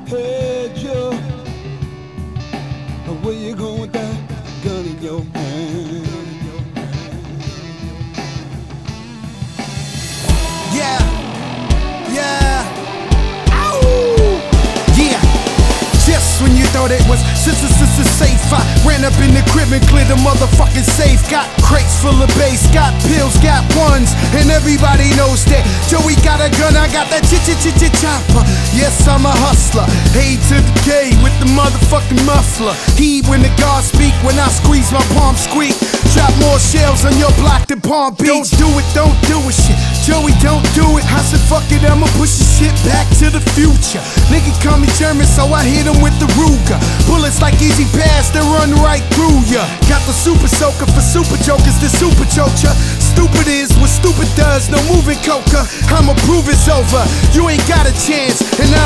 Hey Joe, where you going with that gun in your hand? Yeah, yeah, ow, yeah. Just when you thought it was safe, I ran up in the crib and cleared the motherfucking safe. Got crates full of bass, got pills, got ones, and everybody knows that Joey got a gun, I got that chopper. Yes, I'm a hustler, A to the K with the motherfucking muffler. Heed when the guards speak, when I squeeze my palm squeak. Drop more shells on your block than Palm Beach. Don't do it shit, Joey don't do it. I said fuck it, I'ma push this shit back to the future. Nigga call me German, so I hit him with the Ruger. Bullets like easy pass that run right through ya. Got the super soaker for super jokers, the super choker. Stupid is what stupid does, no moving coca. I'ma prove it's over, you ain't got a chance, and I